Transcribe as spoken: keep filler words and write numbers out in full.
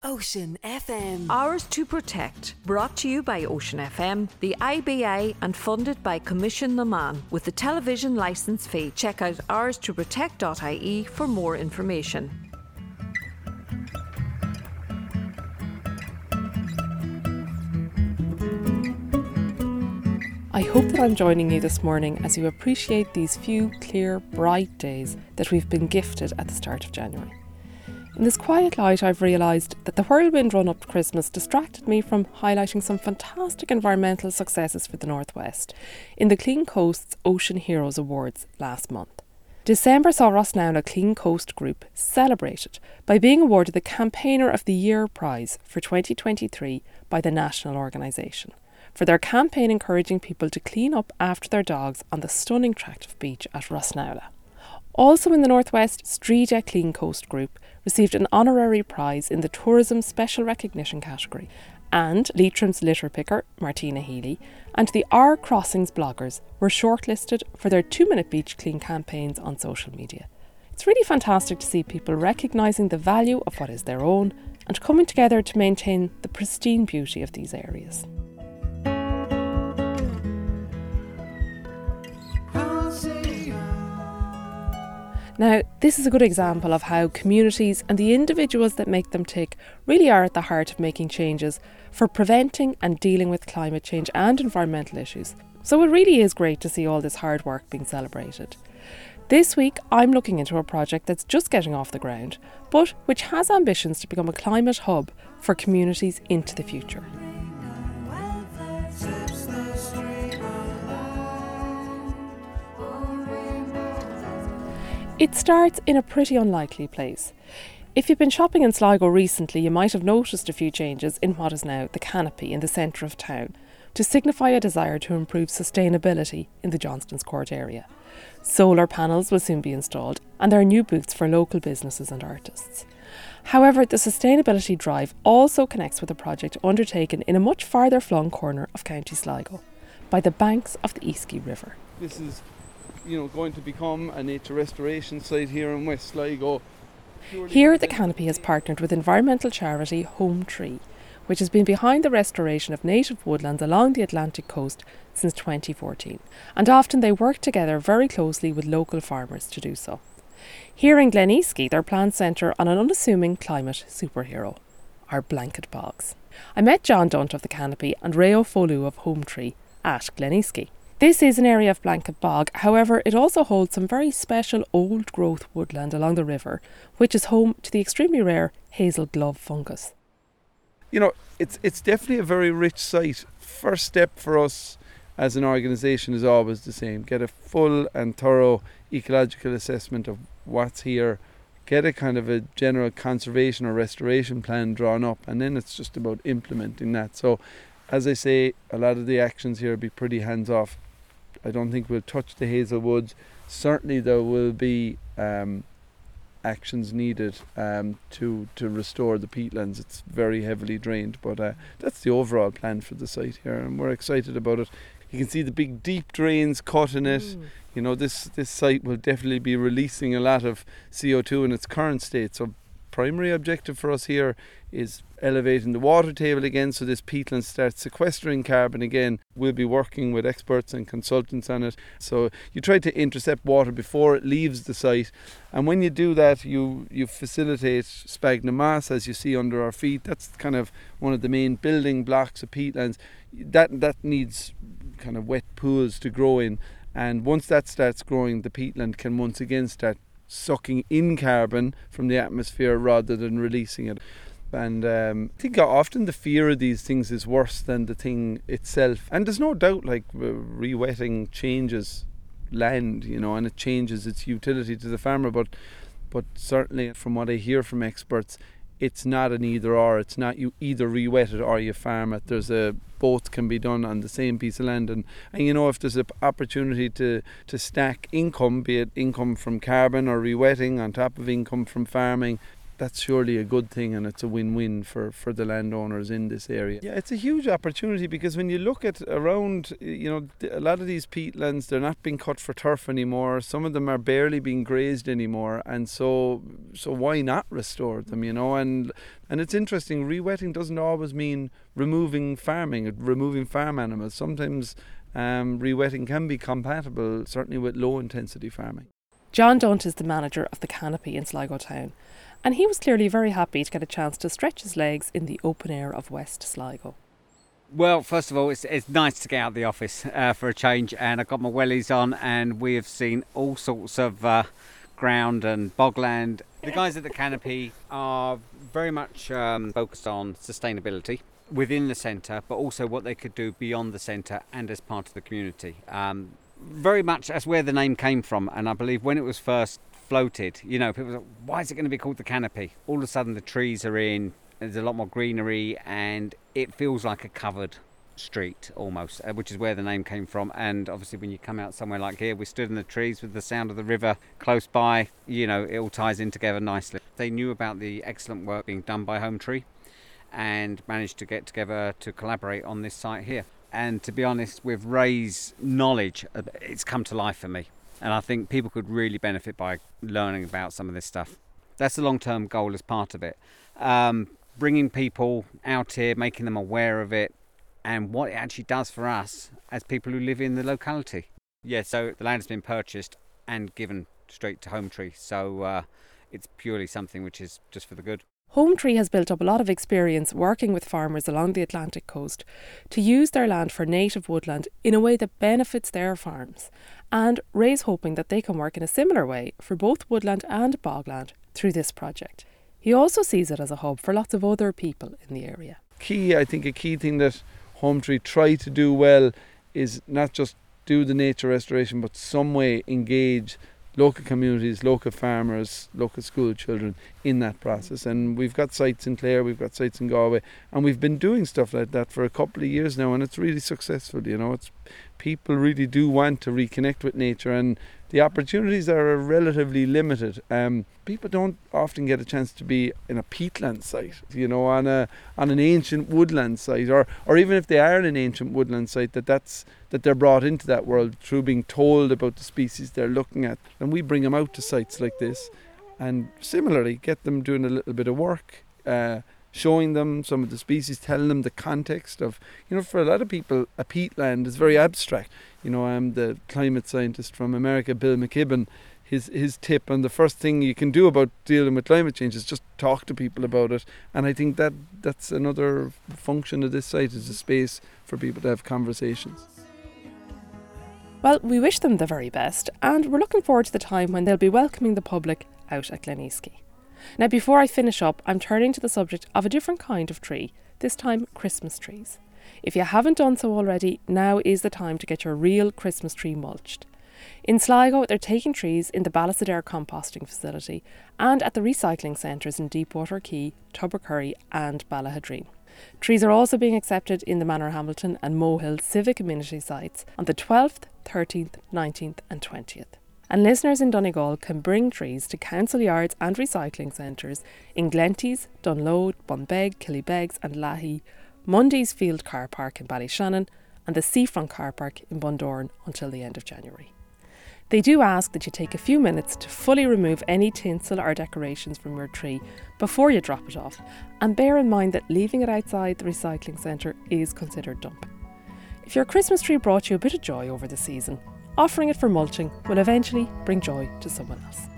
Ocean F M. Ours to Protect, brought to you by Ocean F M, the I B A, and funded by Commission Naman with the television licence fee. Check out ours to protect dot I E for more information. I hope that I'm joining you this morning as you appreciate these few clear, bright days that we've been gifted at the start of January. In this quiet light, I've realised that the whirlwind run up to Christmas distracted me from highlighting some fantastic environmental successes for the North West in the Clean Coast's Ocean Heroes Awards last month. December saw Rossnowna Clean Coast Group celebrated by being awarded the Campaigner of the Year prize for twenty twenty-three by the national organisation for their campaign encouraging people to clean up after their dogs on the stunning tract of beach at Rossnowna. Also in the Northwest, Streeda Clean Coast Group received an honorary prize in the Tourism Special Recognition category, and Leitrim's litter picker, Martina Healy, and the R Crossings bloggers were shortlisted for their two-minute beach clean campaigns on social media. It's really fantastic to see people recognising the value of what is their own and coming together to maintain the pristine beauty of these areas. Now, this is a good example of how communities and the individuals that make them tick really are at the heart of making changes for preventing and dealing with climate change and environmental issues. So it really is great to see all this hard work being celebrated. This week, I'm looking into a project that's just getting off the ground, but which has ambitions to become a climate hub for communities into the future. It starts in a pretty unlikely place. If you've been shopping in Sligo recently, you might have noticed a few changes in what is now the canopy in the centre of town to signify a desire to improve sustainability in the Johnstone's Court area. Solar panels will soon be installed, and there are new booths for local businesses and artists. However, the sustainability drive also connects with a project undertaken in a much farther flung corner of County Sligo, by the banks of the Easky River. This is you know, going to become a nature restoration site here in West Sligo. Here the canopy has partnered with environmental charity Home Tree, which has been behind the restoration of native woodlands along the Atlantic coast since twenty fourteen, and often they work together very closely with local farmers to do so. Here in Glen Easky, their plans centre on an unassuming climate superhero, our blanket bogs. I met John Dunt of the canopy and Ray O'Folú of Home Tree at Glen Easky. This is an area of blanket bog, however it also holds some very special old growth woodland along the river, which is home to the extremely rare hazel glove fungus. You know, it's it's definitely a very rich site. First step for us as an organisation is always the same. Get a full and thorough ecological assessment of what's here, get a kind of a general conservation or restoration plan drawn up, and then it's just about implementing that. So, as I say, a lot of the actions here will be pretty hands-off. I don't think we'll touch the hazel woods. Certainly there will be um, actions needed um, to to restore the peatlands. It's very heavily drained, but uh, that's the overall plan for the site here, and we're excited about it. You can see the big deep drains cut in it. Mm. You know, this, this site will definitely be releasing a lot of C O two in its current state. So primary objective for us here is elevating the water table again so this peatland starts sequestering carbon again. We'll be working with experts and consultants on it. So you try to intercept water before it leaves the site, and when you do that you you facilitate sphagnum moss, as you see under our feet. That's kind of one of the main building blocks of peatlands. That that needs kind of wet pools to grow in, and once that starts growing, the peatland can once again start sucking in carbon from the atmosphere rather than releasing it. And um, I think often the fear of these things is worse than the thing itself. And there's no doubt, like, uh, re-wetting changes land, you know, and it changes its utility to the farmer. But, but certainly, from what I hear from experts, it's not an either or. It's not you either re-wet it or you farm it. There's a both can be done on the same piece of land, and, and you know, if there's an opportunity to to stack income, be it income from carbon or re-wetting on top of income from farming, that's surely a good thing, and it's a win-win for, for the landowners in this area. Yeah, it's a huge opportunity, because when you look at around, you know, a lot of these peatlands, they're not being cut for turf anymore. Some of them are barely being grazed anymore, and so so why not restore them, you know? And and it's interesting, rewetting doesn't always mean removing farming, removing farm animals. Sometimes um, rewetting can be compatible, certainly with low-intensity farming. John Dunt is the manager of the Canopy in Sligo town, and he was clearly very happy to get a chance to stretch his legs in the open air of West Sligo. Well, first of all, it's, it's nice to get out of the office uh, for a change, and I've got my wellies on, and we have seen all sorts of uh, ground and bogland. The guys at the Canopy are very much um, focused on sustainability within the centre, but also what they could do beyond the centre and as part of the community. Um, very much that's where the name came from, and I believe when it was first floated, you know, people were like, why is it going to be called the Canopy? All of a sudden the trees are in, there's a lot more greenery, and it feels like a covered street almost, uh, which is where the name came from. And obviously when you come out somewhere like here, we stood in the trees with the sound of the river close by, you know, it all ties in together nicely. They knew about the excellent work being done by Home Tree and managed to get together to collaborate on this site here. And to be honest, with Ray's knowledge, it's come to life for me. And I think people could really benefit by learning about some of this stuff. That's the long-term goal as part of it. Um, bringing people out here, making them aware of it, and what it actually does for us as people who live in the locality. Yeah, so the land has been purchased and given straight to Home Tree. So uh, it's purely something which is just for the good. Home Tree has built up a lot of experience working with farmers along the Atlantic coast to use their land for native woodland in a way that benefits their farms. And Ray's hoping that they can work in a similar way for both woodland and bogland through this project. He also sees it as a hub for lots of other people in the area. Key, I think a key thing that Home Tree try to do well is not just do the nature restoration, but some way engage local communities, local farmers, local school children in that process. And we've got sites in Clare, we've got sites in Galway, and we've been doing stuff like that for a couple of years now, and it's really successful. You know, it's people really do want to reconnect with nature, and the opportunities are relatively limited. Um, people don't often get a chance to be in a peatland site, you know, on a on an ancient woodland site, or or even if they are in an ancient woodland site, that that's that they're brought into that world through being told about the species they're looking at. And we bring them out to sites like this, and similarly get them doing a little bit of work, uh, showing them some of the species, telling them the context of, you know, for a lot of people, a peatland is very abstract. You know, I'm the climate scientist from America, Bill McKibben. His his tip, and the first thing you can do about dealing with climate change is just talk to people about it. And I think that that's another function of this site, is a space for people to have conversations. Well, we wish them the very best, and we're looking forward to the time when they'll be welcoming the public out at Glen Easky. Now, before I finish up, I'm turning to the subject of a different kind of tree, this time Christmas trees. If you haven't done so already, now is the time to get your real Christmas tree mulched. In Sligo, they're taking trees in the Ballasadair composting facility and at the recycling centres in Deepwater Quay, Tubbercurry and Ballahadreen. Trees are also being accepted in the Manorhamilton and Mohill civic amenity sites on the twelfth, thirteenth, nineteenth and twentieth. And listeners in Donegal can bring trees to council yards and recycling centres in Glenties, Dunload, Bunbeg, Killybegs and Lahey, Mundy's Field Car Park in Ballyshannon and the Seafront Car Park in Bundoran until the end of January. They do ask that you take a few minutes to fully remove any tinsel or decorations from your tree before you drop it off, and bear in mind that leaving it outside the recycling centre is considered dumping. If your Christmas tree brought you a bit of joy over the season, offering it for mulching will eventually bring joy to someone else.